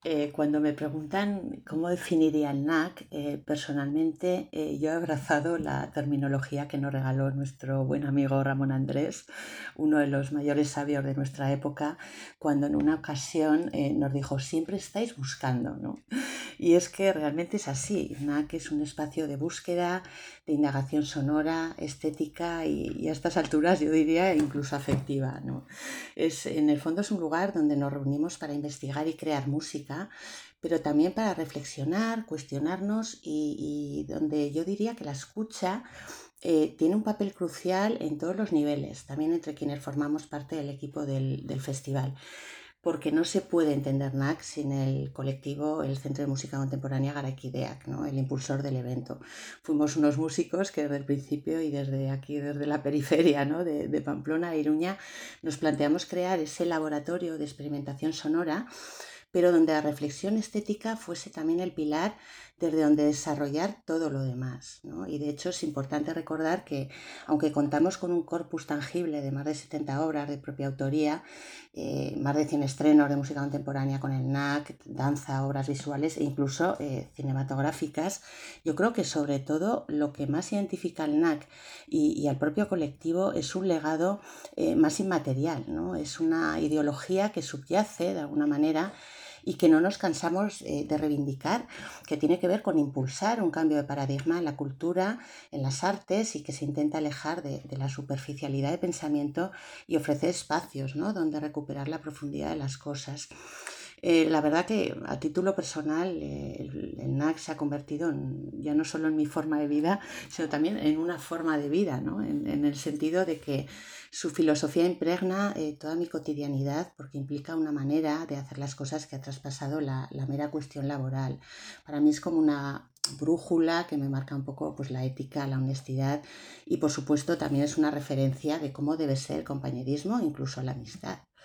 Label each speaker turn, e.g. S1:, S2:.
S1: Cuando me preguntan cómo definiría el NAC, personalmente yo he abrazado la terminología que nos regaló nuestro buen amigo Ramón Andrés, uno de los mayores sabios de nuestra época, cuando en una ocasión nos dijo, siempre estáis buscando, ¿no? Y es que realmente es así. NAC es un espacio de búsqueda, de indagación sonora, estética y a estas alturas yo diría incluso afectiva, ¿no? En el fondo es un lugar donde nos reunimos para investigar y crear música, pero también para reflexionar, cuestionarnos y donde yo diría que la escucha tiene un papel crucial en todos los niveles, también entre quienes formamos parte del equipo del festival, porque no se puede entender NAC sin el colectivo, el Centro de Música Contemporánea Garaikideak, ¿no? El impulsor del evento. Fuimos unos músicos que desde el principio y desde aquí, desde la periferia, ¿no? de Pamplona a Iruña, nos planteamos crear ese laboratorio de experimentación sonora, pero donde la reflexión estética fuese también el pilar desde donde desarrollar todo lo demás, ¿no? Y de hecho es importante recordar que, aunque contamos con un corpus tangible de más de 70 obras de propia autoría, más de 100 estrenos de música contemporánea con el NAC, danza, obras visuales e incluso cinematográficas, yo creo que sobre todo lo que más identifica al NAC y al propio colectivo es un legado más inmaterial, ¿no? Es una ideología que subyace de alguna manera y que no nos cansamos de reivindicar, que tiene que ver con impulsar un cambio de paradigma en la cultura, en las artes y que se intenta alejar de la superficialidad de pensamiento y ofrecer espacios, ¿no? donde recuperar la profundidad de las cosas. La verdad que a título personal el NAC se ha convertido ya no solo en mi forma de vida, sino también en una forma de vida, ¿no? en el sentido de que su filosofía impregna toda mi cotidianidad porque implica una manera de hacer las cosas que ha traspasado la mera cuestión laboral. Para mí es como una brújula que me marca un poco pues, la ética, la honestidad y por supuesto también es una referencia de cómo debe ser el compañerismo, incluso la amistad.